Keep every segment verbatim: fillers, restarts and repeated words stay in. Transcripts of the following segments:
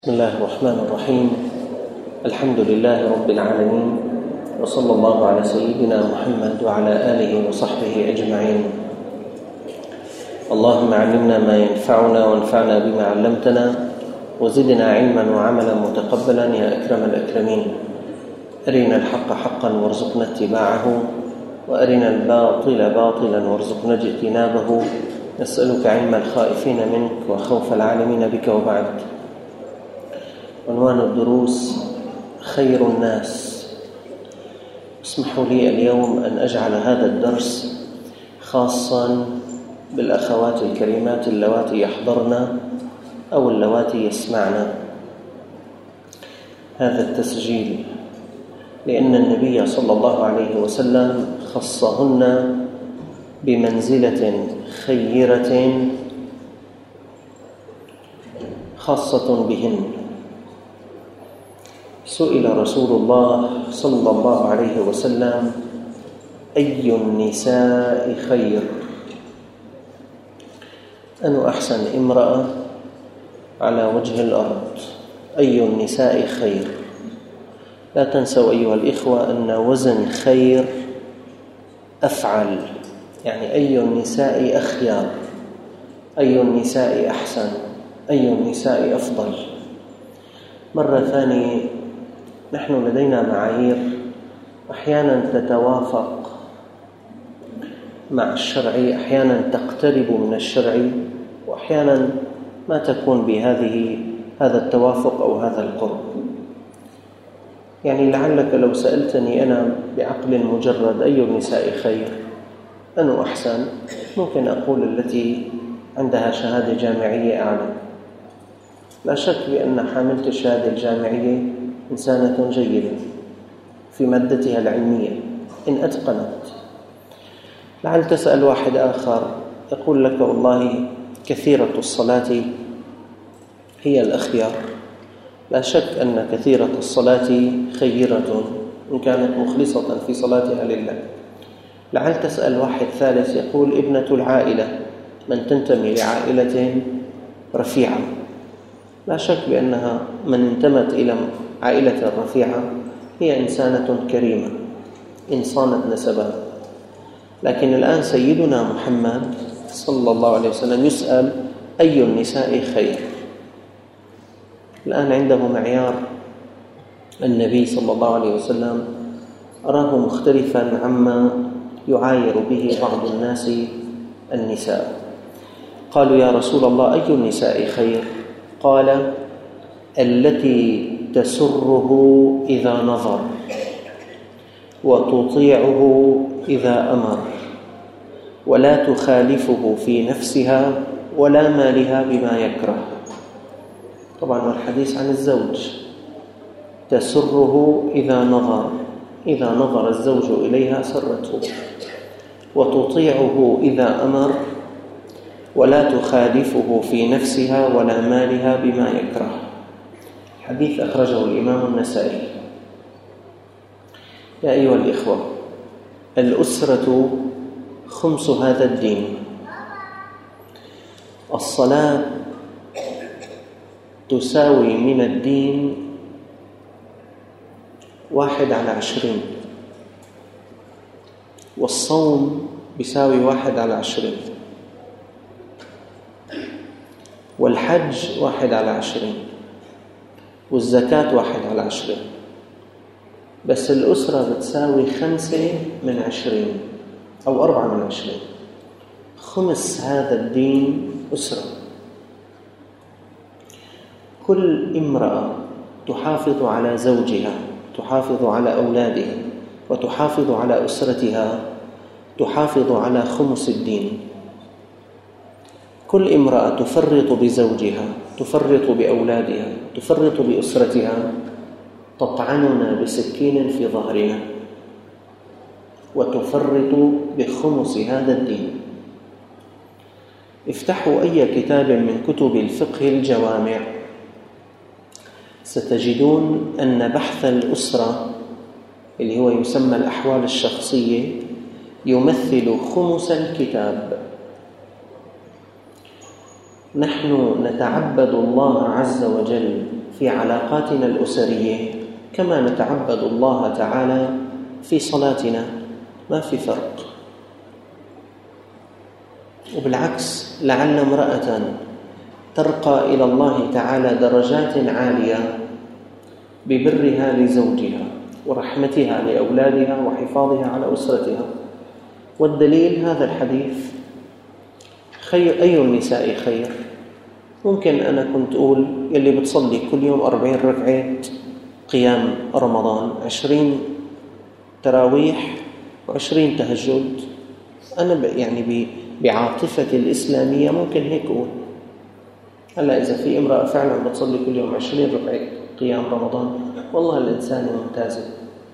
بسم الله الرحمن الرحيم. الحمد لله رب العالمين، وصلى الله على سيدنا محمد وعلى آله وصحبه أجمعين. اللهم علمنا ما ينفعنا وانفعنا بما علمتنا، وزدنا علما وعملا متقبلا يا أكرم الأكرمين. أرنا الحق حقا وارزقنا اتباعه، وأرنا الباطل باطلا وارزقنا اجتنابه. نسألك علم الخائفين منك وخوف العالمين بك. وبعد، عنوان الدروس خير الناس. اسمحوا لي اليوم أن أجعل هذا الدرس خاصا بالأخوات الكريمات اللواتي يحضرن أو اللواتي يسمعن هذا التسجيل، لأن النبي صلى الله عليه وسلم خصهن بمنزلة خيرة خاصة بهن. سئل رسول الله صلى الله عليه وسلم: أي النساء خير؟ أنا أحسن امرأة على وجه الأرض. أي النساء خير؟ لا تنسوا أيها الإخوة أن وزن خير أفعل، يعني أي النساء أخيار، أي النساء أحسن، أي النساء أفضل. مرة ثانية، نحن لدينا معايير أحيانا تتوافق مع الشرع، أحيانا تقترب من الشرع، وأحيانا ما تكون بهذه هذا التوافق أو هذا القرب. يعني لعلك لو سألتني أنا بعقل مجرد أي النساء خير، أنا أحسن، ممكن أقول التي عندها شهادة جامعية أعلى. لا شك بأن حاملة الشهادة الجامعية إنسانة جيدة في مادتها العلمية إن أتقنت. لعل تسأل واحد آخر يقول لك: والله كثيرة الصلاة هي الأخيار. لا شك أن كثيرة الصلاة خيرة إن كانت مخلصة في صلاتها لله. لعل تسأل واحد ثالث يقول: ابنة العائلة، من تنتمي لعائلة رفيعة. لا شك بأنها من انتمت إلى عائلة رفيعة هي إنسانة كريمة إن صانت نسبها. لكن الآن سيدنا محمد صلى الله عليه وسلم يسأل: أي النساء خير؟ الآن عنده معيار النبي صلى الله عليه وسلم أراه مختلفا عما يعاير به بعض الناس النساء. قالوا: يا رسول الله، أي النساء خير؟ قال: التي تسره إذا نظر، وتطيعه إذا أمر، ولا تخالفه في نفسها ولا مالها بما يكره. طبعا الحديث عن الزوج. تسره إذا نظر، إذا نظر الزوج إليها سرته، وتطيعه إذا أمر، ولا تخالفه في نفسها ولا مالها بما يكره. حديث أخرجه الإمام النسائي. يا أيها الإخوة، الأسرة خمس هذا الدين. الصلاة تساوي من الدين واحد على عشرين، والصوم بيساوي واحد على عشرين، والحج واحد على عشرين، والزكاة واحد على عشرين. بس الأسرة بتساوي خمسة من عشرين أو أربعة من عشرين. خمس هذا الدين أسرة. كل امرأة تحافظ على زوجها، تحافظ على أولادها، وتحافظ على أسرتها، تحافظ على خمس الدين. كل امرأة تفرط بزوجها، تفرط بأولادها، تفرط بأسرتها، تطعننا بسكين في ظهرنا، وتفرط بخمس هذا الدين. افتحوا أي كتاب من كتب الفقه الجوامع، ستجدون أن بحث الأسرة اللي هو يسمى الأحوال الشخصية يمثل خمس الكتاب. نحن نتعبد الله عز وجل في علاقاتنا الأسرية كما نتعبد الله تعالى في صلاتنا، ما في فرق. وبالعكس لعل امرأة ترقى إلى الله تعالى درجات عالية ببرها لزوجها ورحمتها لأولادها وحفاظها على أسرتها. والدليل هذا الحديث: خير أي النساء خير. ممكن أنا كنت أقول يلي بتصلي كل يوم أربعين ركعة قيام رمضان، عشرين تراويح وعشرين تهجد، أنا يعني بعاطفتي الإسلامية ممكن هيك أقول. هلا إذا في امرأة فعلا بتصلي كل يوم عشرين ركعة قيام رمضان، والله الإنسان ممتازة.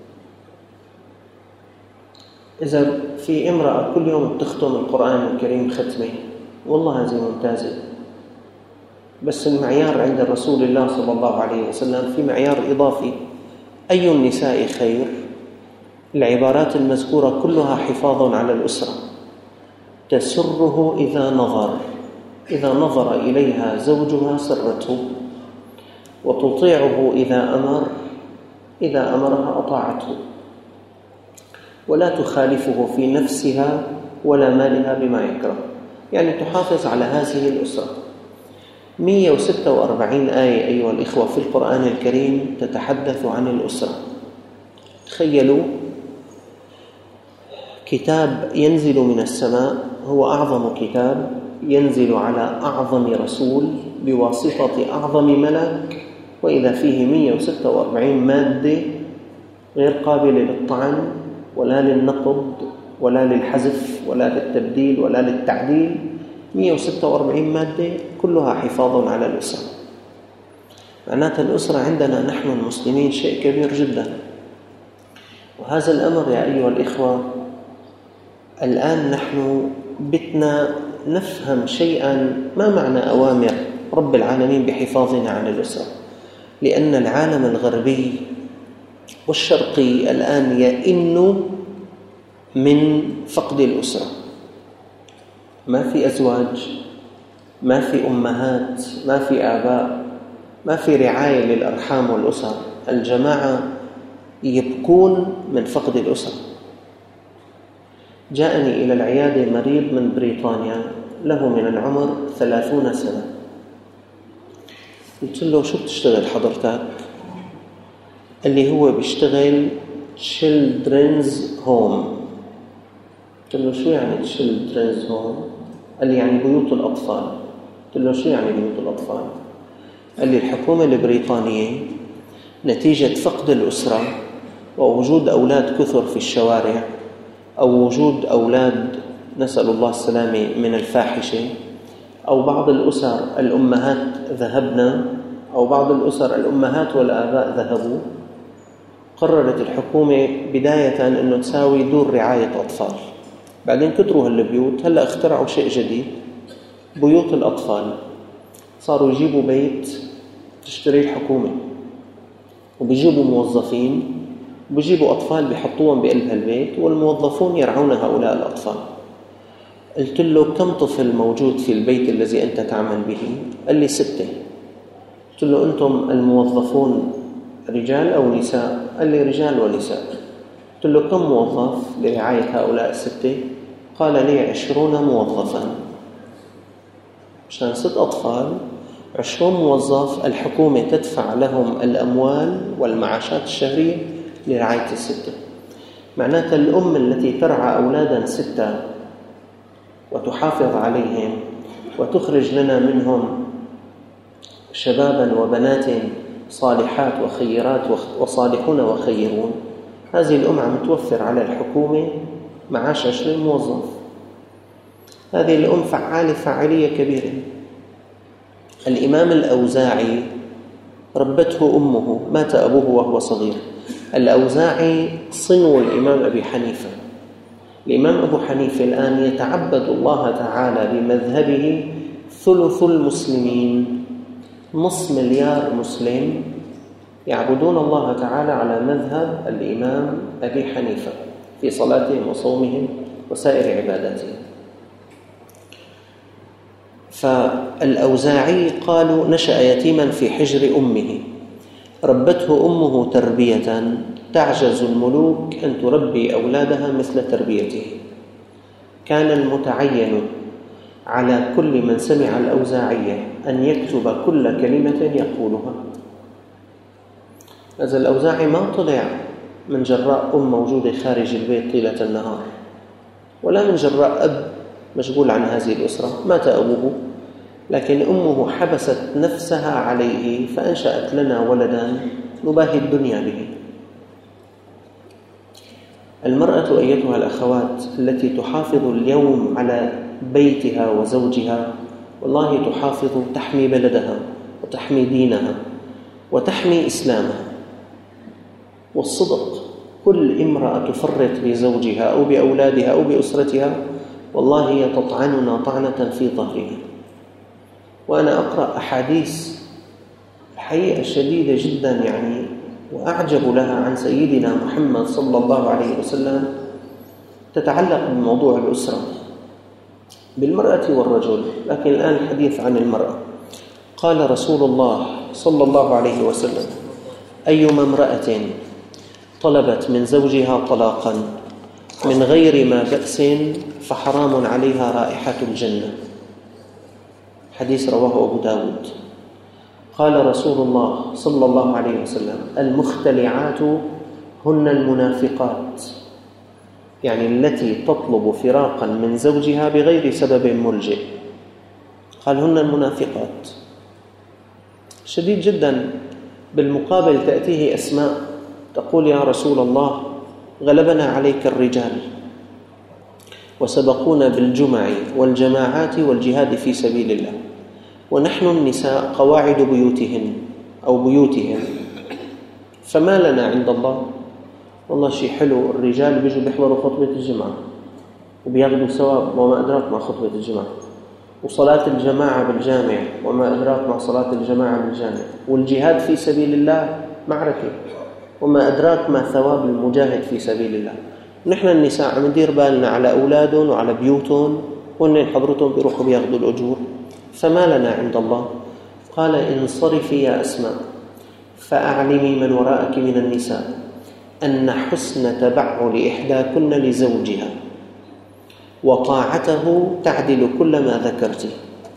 إذا في امرأة كل يوم بتختم القرآن الكريم ختمة، والله هذه ممتازة. بس المعيار عند رسول الله صلى الله عليه وسلم في معيار إضافي: أي النساء خير؟ العبارات المذكورة كلها حفاظ على الأسرة. تسره إذا نظر، إذا نظر إليها زوجها سرته، وتطيعه إذا أمر، إذا أمرها أطاعته، ولا تخالفه في نفسها ولا مالها بما يكره. يعني تحافظ على هذه الأسرة. مئة وستة وأربعين آية أيها الإخوة في القرآن الكريم تتحدث عن الأسرة. تخيلوا كتاب ينزل من السماء، هو أعظم كتاب ينزل على أعظم رسول بواسطة أعظم ملك، وإذا فيه مئة وستة وأربعين مادة غير قابلة للطعن ولا للنقض ولا للحذف ولا للتبديل ولا للتعديل. مئة وستة وأربعين مادة كلها حفاظ على الأسرة. معناتها الأسرة عندنا نحن المسلمين شيء كبير جدا. وهذا الأمر يا أيها الإخوة الآن نحن بدنا نفهم شيئا. ما معنى أوامر رب العالمين بحفاظنا عن الأسرة؟ لأن العالم الغربي والشرقي الآن يئن من فقد الأسرة. ما في أزواج، ما في أمهات، ما في آباء، ما في رعاية للأرحام والأسر. الجماعة يبكون من فقد الأسرة. جاءني إلى العيادة مريض من بريطانيا له من العمر ثلاثون سنة. قلت له: شو بتشتغل حضرتك؟ قال لي: هو بيشتغل children's home. قلت له: شو يعني children's home؟ قال لي: يعني بيوت الأطفال. قلت له: شو يعني بيوت الأطفال؟ قال لي: الحكومة البريطانية نتيجة فقد الأسرة ووجود أولاد كثر في الشوارع، أو وجود أولاد نسأل الله السلامة من الفاحشة، أو بعض الأسر الأمهات ذهبنا، أو بعض الأسر الأمهات والآباء ذهبوا، قررت الحكومة بداية أنه تساوي دور رعاية أطفال. بعدين كتروا هالبيوت، هلأ اخترعوا شيء جديد: بيوت الأطفال. صاروا يجيبوا بيت تشتري الحكومة، وبيجيبوا موظفين، وبيجيبوا أطفال بيحطوهم بقلب هالبيت، والموظفون يرعون هؤلاء الأطفال. قلت له: كم طفل موجود في البيت الذي أنت تعمل به؟ قال لي: ستة. قلت له: أنتم الموظفون رجال أو نساء؟ قال لي: رجال ونساء. قلت له: كم موظف لرعاية هؤلاء الستة؟ قال لي: عشرون موظفا. مشان ست أطفال عشرون موظف، الحكومة تدفع لهم الأموال والمعاشات الشهرية لرعاية الستة. معناتها الأم التي ترعى أولادا ستة وتحافظ عليهم وتخرج لنا منهم شبابا وبنات صالحات وخيرات وصالحون وخيرون، هذه الأم عم توفر على الحكومة معاش عشرين موظف. هذه الأم فعالة فاعلية كبيرة. الإمام الأوزاعي ربته أمه، مات أبوه وهو صغير. الأوزاعي صنو الإمام أبي حنيفة. الإمام أبو حنيفة الآن يتعبد الله تعالى بمذهبه ثلث المسلمين، نصف مليار مسلم يعبدون الله تعالى على مذهب الإمام أبي حنيفة في صلاتهم وصومهم وسائر عباداتهم. فالأوزاعي قالوا نشأ يتيما في حجر أمه، ربته أمه تربية تعجز الملوك أن تربي أولادها مثل تربيته. كان المتعين على كل من سمع الأوزاعية أن يكتب كل كلمة يقولها. هذا الأوزاعي ما طلع من جراء أم موجودة خارج البيت طيلة النهار، ولا من جراء أب مشغول عن هذه الأسرة، مات أبوه، لكن أمه حبست نفسها عليه فأنشأت لنا ولدا نباهي الدنيا به. المرأة أيتها الأخوات التي تحافظ اليوم على بيتها وزوجها، والله تحافظ، تحمي بلدها وتحمي دينها وتحمي إسلامها. والصدق، كل امرأة تفرط بزوجها أو بأولادها أو بأسرتها والله هي تطعننا طعنة في ظهرها. وأنا أقرأ أحاديث الحقيقة شديدة جدا يعني وأعجب لها عن سيدنا محمد صلى الله عليه وسلم تتعلق بموضوع الأسرة بالمرأة والرجل، لكن الآن الحديث عن المرأة. قال رسول الله صلى الله عليه وسلم: أيما امرأة طلبت من زوجها طلاقا من غير ما بأس فحرام عليها رائحة الجنة. حديث رواه أبو داود. قال رسول الله صلى الله عليه وسلم: المختلعات هن المنافقات، يعني التي تطلب فراقا من زوجها بغير سبب ملجئ. قال هن المنافقات. شديد جدا. بالمقابل تأتيه أسماء تقول: يا رسول الله، غلبنا عليك الرجال وسبقونا بالجمع والجماعات والجهاد في سبيل الله، ونحن النساء قواعد بيوتهن أو بيوتهن، فما لنا عند الله؟ والله شيء حلو، الرجال بيجوا بيحضروا خطبة الجمعة وبياخذوا ثواب، وما أدراك ما خطبة الجمعة، وصلاة الجماعة بالجامع وما أدراك ما صلاة الجماعة بالجامع، والجهاد في سبيل الله معركة وما أدراك ما ثواب المجاهد في سبيل الله. نحن النساء عم ندير بالنا على أولادهم وعلى بيوتهم، وإن حضرتهم بيروحوا بياخذوا الأجور، فما لنا عند الله؟ قال: انصرفي يا أسماء فأعلمي من وراءك من النساء أن حسن تبعل إحداكن لزوجها وطاعته تعدل كل ما ذكرتي.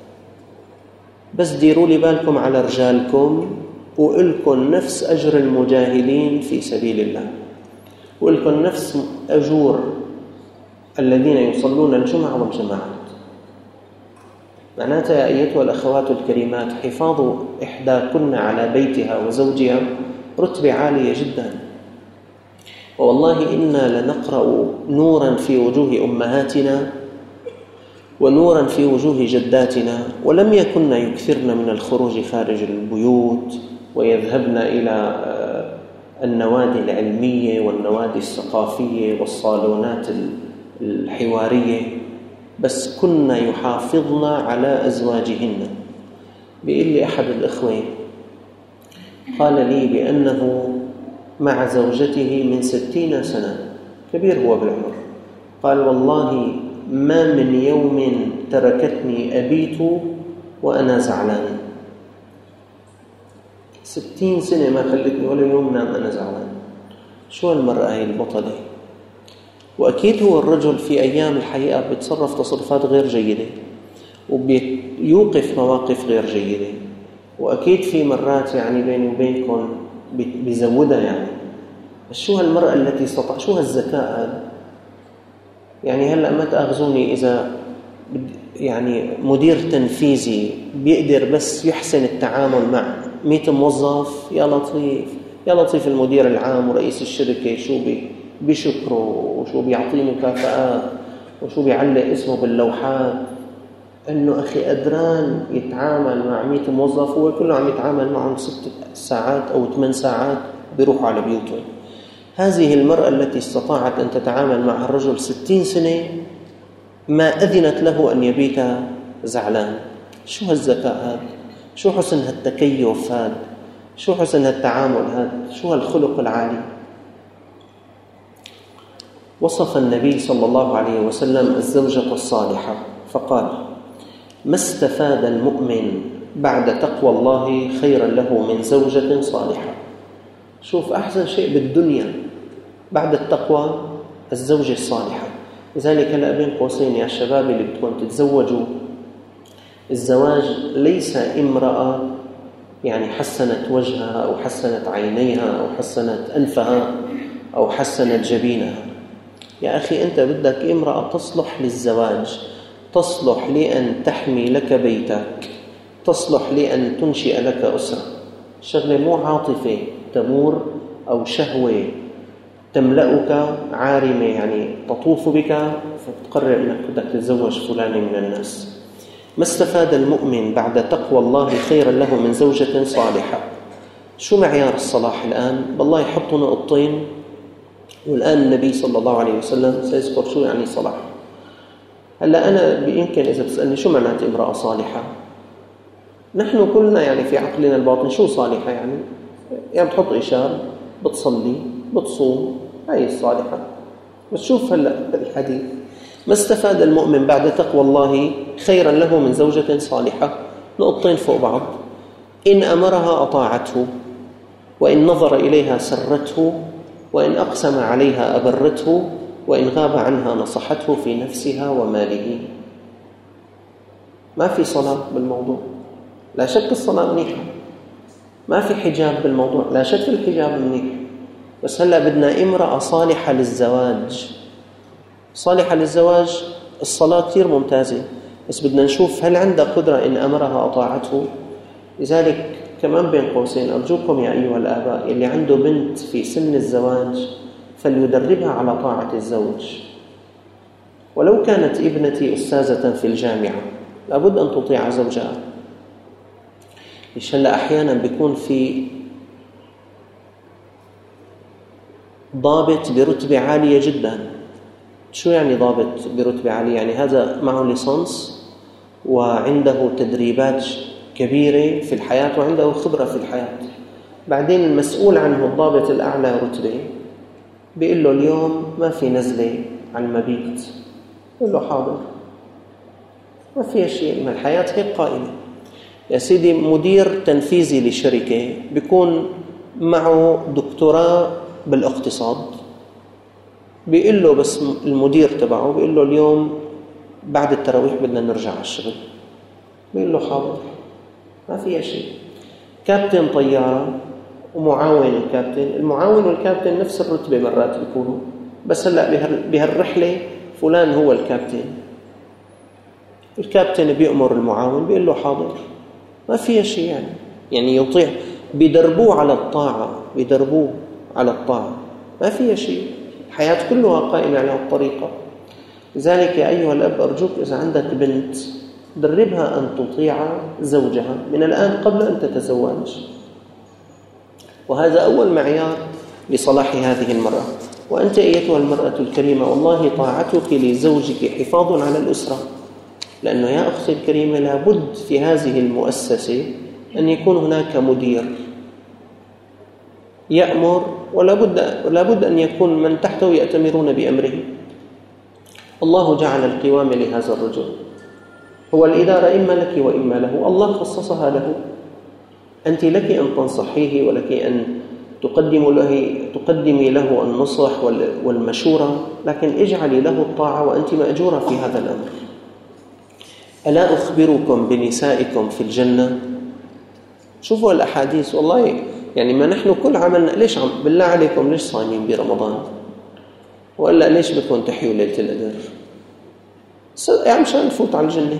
بس ديروا لي بالكم على رجالكم، وإلكم نفس أجر المجاهدين في سبيل الله، وإلكم نفس أجور الذين يصلون الجمعة والجماعات. معناتها يا أيتها الأخوات الكريمات، حفاظ إحداكن على بيتها وزوجها رتبة عالية جدا. والله إنا لنقرأ نورا في وجوه أمهاتنا ونورا في وجوه جداتنا، ولم يكن يكثرن من الخروج خارج البيوت ويذهبن إلى النوادي العلمية والنوادي الثقافية والصالونات الحوارية، بس كنا يحافظن على أزواجهن. بيقول لي أحد الإخوة قال لي بأنه مع زوجته من ستين سنة، كبير هو بالعمر، قال: والله ما من يوم تركتني أبيت وأنا زعلان. ستين سنة ما خلتني ولا يوم نام أنا زعلان. شو المرأة هي البطلة؟ وأكيد هو الرجل في أيام الحقيقة بيتصرف تصرفات غير جيدة وبيوقف مواقف غير جيدة، وأكيد في مرات يعني بيني وبينكم بيزودها يعني. بس شو هالمرأة التي استطاع، شو هالذكاء هذا؟ يعني هلأ ما تأخذوني إذا يعني مدير تنفيذي بيقدر بس يحسن التعامل مع مئة موظف، يا لطيف يا لطيف المدير العام ورئيس الشركة شو بي بيشكره وشو بيعطيه مكافآت وشو بيعلق اسمه باللوحات، إنه أخي قدران يتعامل مع مئة موظف، هو كله عم يتعامل معهم ست ساعات أو ثمان ساعات بيروحوا على بيوتهم. هذه المرأة التي استطاعت أن تتعامل مع الرجل ستين سنة ما أذنت له أن يبيت زعلان. شو هالذكاء هذا؟ شو حسن هالتكيف هذا؟ شو حسن هالتعامل هذا؟ شو هالخلق العالي؟ وصف النبي صلى الله عليه وسلم الزوجة الصالحة فقال: ما استفاد المؤمن بعد تقوى الله خيرا له من زوجة صالحة. شوف أحسن شيء بالدنيا بعد التقوى الزوجة الصالحة. لذلك هلأ بين قوسين يا شباب اللي بدكم تتزوجوا، الزواج ليس امرأة يعني حسنت وجهها أو حسنت عينيها أو حسنت أنفها أو حسنت جبينها. يا أخي أنت بدك امرأة تصلح للزواج، تصلح لأن تحمي لك بيتك، تصلح لأن تنشئ لك أسرة. شغلة مو عاطفة تمور أو شهوة تملأك عارمة يعني تطوف بك فتقرر أنك بدك تتزوج فلان من الناس. ما استفاد المؤمن بعد تقوى الله خيرا له من زوجة صالحة. شو معيار الصلاح الآن؟ بالله يحطوا نقطتين، والآن النبي صلى الله عليه وسلم سيذكر شو يعني صلاح. هلا أنا يمكن إذا بتسألني شو معنات امرأة صالحة، نحن كلنا يعني في عقلنا الباطن شو صالحة يعني يعني بتحط إشارة، بتصلي، بتصوم، هاي الصالحة. بس شوف هلا الحديث، ما استفاد المؤمن بعد تقوى الله خيرا له من زوجة صالحة. نقطتين فوق بعض، إن أمرها أطاعته، وإن نظر إليها سرته، وإن أقسم عليها أبرته، وإن غاب عنها نصحته في نفسها وماله. ما في صلاة بالموضوع، لا شك الصلاة منيحة. ما في حجاب بالموضوع، لا شك الحجاب منيح. بس هلأ بدنا امرأة صالحة للزواج. صالحة للزواج الصلاة كثير ممتازة، بس بدنا نشوف هل عندها قدرة إن أمرها أطاعته. لذلك كمان بين قوسين أرجوكم يا أيها الآباء اللي عنده بنت في سن الزواج فليدربها على طاعة الزوج. ولو كانت ابنتي أستاذة في الجامعة لابد أن تطيع زوجها. ليش هلأ أحيانا بيكون في ضابط برتبة عالية جدا. شو يعني ضابط برتبة عالية؟ يعني هذا معه ليسانس وعنده تدريبات كبيرة في الحياة وعنده خبرة في الحياة. بعدين المسؤول عنه الضابط الأعلى رتبة بيقول له اليوم ما في نزلة على المبيت، يقول له حاضر، ما فيها شيء، ما الحياة هيك قائمة. يا سيدي مدير تنفيذي لشركة بيكون معه دكتوراه بالاقتصاد، بيقول له بس المدير تبعه بيقول له اليوم بعد التراويح بدنا نرجع على الشغل، بيقول له حاضر، ما فيها شيء. كابتن طيارة ومعاون الكابتن، المعاون والكابتن نفس الرتبة مرات بيكونوا، بس هلأ بهالرحلة فلان هو الكابتن، الكابتن بيأمر المعاون بيقول له حاضر، ما فيها شيء. يعني يعني يطيع، بيدربوه على الطاعة، بيدربوه على الطاعة، ما فيها شيء. الحياة كلها قائمة على الطريقة. لذلك يا أيها الأب أرجوك إذا عندك بنت دربها أن تطيع زوجها من الآن قبل أن تتزوج، وهذا أول معيار لصلاح هذه المرأة. وأنت أيتها المرأة الكريمة والله طاعتك لزوجك حفاظ على الأسرة، لأنه يا أختي الكريمة لابد في هذه المؤسسة أن يكون هناك مدير يأمر، ولا بد ولا بد أن يكون من تحته يأتمرون بأمره. الله جعل القوام لهذا الرجل، هو الإدارة إما لك وإما له، الله خصصها له. أنت لك أن تنصحيه ولك أن تقدم له تقدمي له النصح والمشورة، لكن اجعلي له الطاعة وأنت مأجورة في هذا الأمر. ألا أخبركم بنسائكم في الجنة؟ شوفوا الأحاديث والله، يعني ما نحن كل عملنا. ليش عم بالله عليكم ليش صايمين برمضان؟ وإلا ليش بدكم تحيوا ليلة القدر؟ يعني مشان نفوت على الجنة.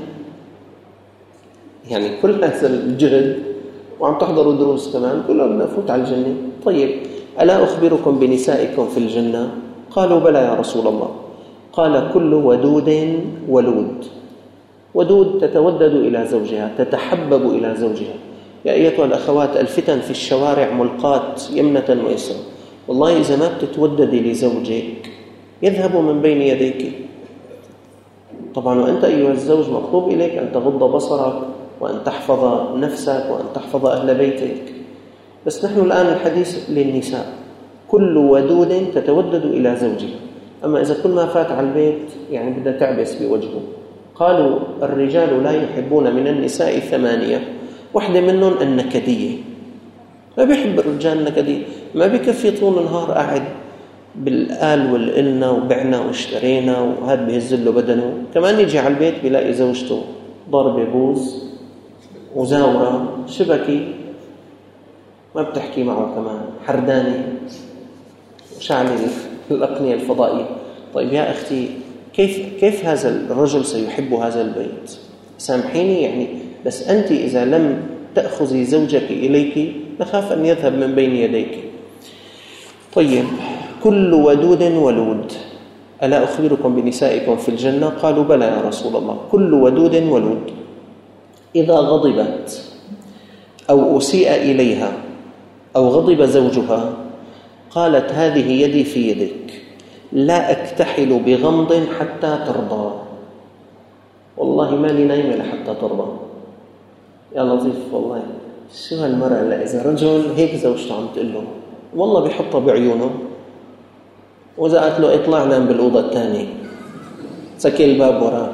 يعني كل هذا الجهد وعم تحضروا دروس كمان كله بدنا نفوت على الجنة. طيب ألا أخبركم بنسائكم في الجنة؟ قالوا بلى يا رسول الله. قال كل ودود ولود. ودود تتودد إلى زوجها، تتحبب إلى زوجها. يا أيتها الأخوات الفتن في الشوارع ملقاة يمنة ويسرا، والله إذا ما بتتوددي لزوجك يذهب من بين يديك. طبعا وأنت أيها الزوج مطلوب إليك أن تغض بصرك وأن تحفظ نفسك وأن تحفظ أهل بيتك. بس نحن الآن الحديث للنساء، كل ودود تتودد إلى زوجها. أما إذا كل ما فات على البيت يعني بدها تعبس بوجهه. قالوا الرجال لا يحبون من النساء ثمانية، واحدة منهم النكدية. ما بيحب الرجال النكدين، ما بيكفي طول النهار قاعد بالقال والقلنا وبعنا واشترينا وهذا بيهزل له بدنه، كمان يجي على البيت بيلاقي زوجته ضربة بوز وزاورة شبكي، ما بتحكي معه، كمان حرداني وشعلي الأقنية الفضائية. طيب يا أختي، كيف كيف هذا الرجل سيحب هذا البيت؟ سامحيني يعني، بس أنت إذا لم تأخذي زوجك إليك نخاف أن يذهب من بين يديك. طيب، كل ودود ولود، ألا أخبركم بنسائكم في الجنة؟ قالوا بلى يا رسول الله. كل ودود ولود إذا غضبت أو أسيء إليها أو غضب زوجها قالت هذه يدي في يدك، لا أكتحل بغمض حتى ترضى. والله ما لي نايمة لحتى ترضى. يا لطيف والله، شو هالمرأة؟ لا إذا رجل هيك زوجته عم تقول له والله بيحطها بعيونه، وإذا قالت له اطلع نام بالأوضة الثانية سكي الباب وراك.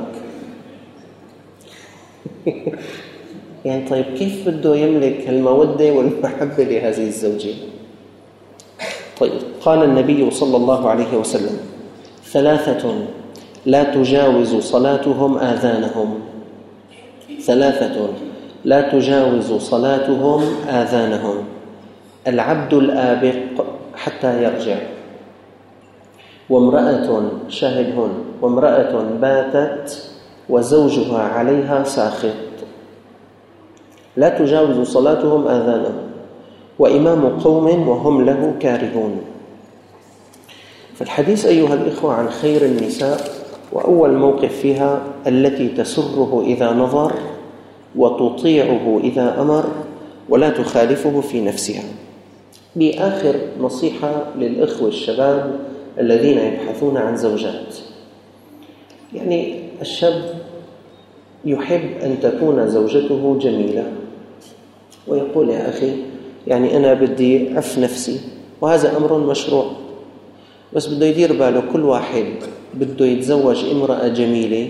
يعني طيب كيف بده يملك المودة والمحبة لهذه الزوجة؟ طيب، قال النبي صلى الله عليه وسلم: ثلاثة لا تجاوز صلاتهم آذانهم. ثلاثة لا تجاوز صلاتهم آذانهم: العبد الآبق حتى يرجع، وامرأة شاهدهن، وامرأة باتت وزوجها عليها ساخط. لا تجاوز صلاتهم آذانهم، وإمام قوم وهم له كارهون. فالحديث أيها الإخوة عن خير النساء، وأول موقف فيها التي تسره إذا نظر وتطيعه إذا أمر ولا تخالفه في نفسها. بآخر نصيحة للإخوة الشباب الذين يبحثون عن زوجات. يعني الشاب يحب أن تكون زوجته جميلة، ويقول يا أخي يعني أنا بدي أعف نفسي، وهذا أمر مشروع، بس بده يدير باله كل واحد بده يتزوج امرأة جميلة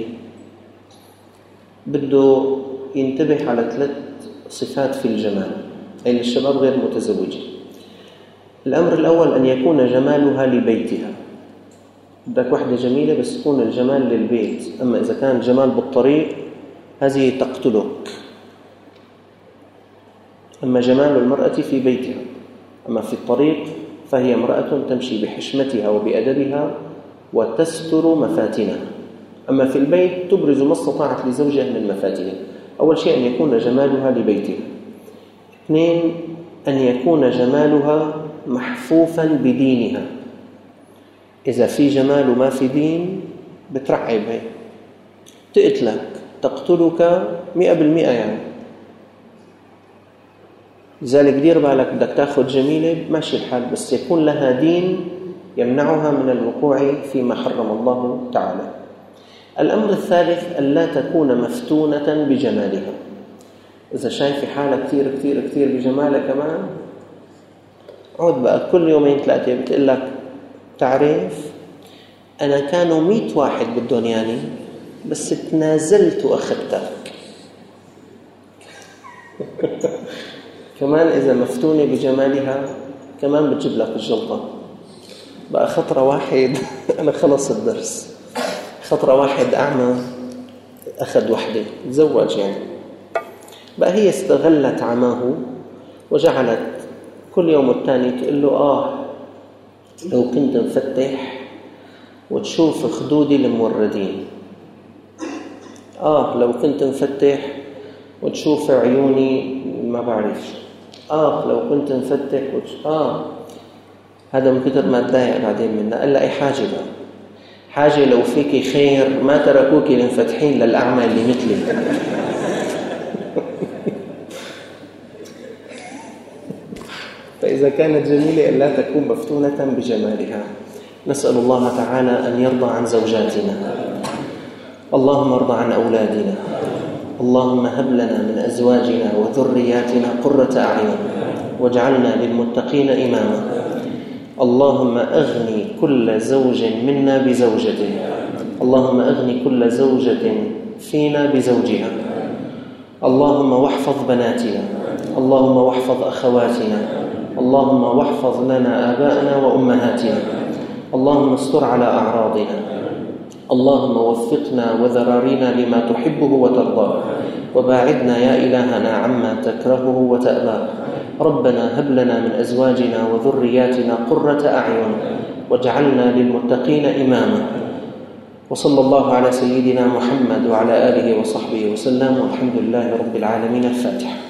بده ينتبه على ثلاث صفات في الجمال، أي للشباب غير متزوجين. الأمر الأول أن يكون جمالها لبيتها. بدك واحدة جميلة بس تكون الجمال للبيت، أما إذا كان الجمال بالطريق هذه تقتلك. أما جمال المرأة في بيتها، أما في الطريق فهي امرأة تمشي بحشمتها وبأدبها وتستر مفاتنها. أما في البيت تبرز ما استطاعت لزوجها من مفاتنها. أول شيء أن يكون جمالها لبيتها. اثنين، أن يكون جمالها محفوفا بدينها. إذا في جمال وما في دين بترعب، هي تقتلك تقتلك مئة بالمئة يعني. لذلك دير بالك، بدك تاخذ جميلة ماشي الحال، بس يكون لها دين يمنعها من الوقوع فيما حرم الله تعالى. الأمر الثالث ألا تكون مفتونة بجمالها. إذا شايف حالة كثير كثير كثير بجمالها كمان، عود بقى كل يومين ثلاثة بتقول لك تعرف أنا كانوا مئة واحد بدهم يعني، بس تنازلت وأخذتك. كمان إذا مفتونة بجمالها كمان بتجيب لك الجلطة. بقى خطرة واحد أنا خلص الدرس، خطرة واحد أعمى أخذ وحدة تزوج يعني. بقى هي استغلت عماه وجعلت كل يوم الثاني تقول له آه لو كنت مفتح وتشوف خدودي الموردين، آه لو كنت مفتح وتشوف عيوني ما بعرف، آه لو كنت مفتح وتشوف. آه هذا من كتر ما تضايق بعدين منها. قال لها أي حاجة بقى، حاجة لو فيك خير ما تركوك للفتحين للأعمى اللي مثلي. فإذا كانت جميلة ألا تكون مفتونة بجمالها. نسأل الله تعالى أن يرضى عن زوجاتنا. اللهم ارضى عن أولادنا. اللهم هب لنا من أزواجنا وذرياتنا قرة أعين واجعلنا للمتقين إماما. اللهم أغني كل زوج منا بزوجته. اللهم أغني كل زوجة فينا بزوجها. اللهم واحفظ بناتنا. اللهم واحفظ أخواتنا، اللهم واحفظ لنا آباءنا وأمهاتنا، اللهم استر على أعراضنا، اللهم وفقنا وذرارينا لما تحبه وترضاه، وباعدنا يا إلهنا عما تكرهه وتأباه. ربنا هب لنا من أزواجنا وذرياتنا قرة أعين واجعلنا للمتقين إماما. وصلى الله على سيدنا محمد وعلى آله وصحبه وسلم، والحمد لله رب العالمين. الفاتحة.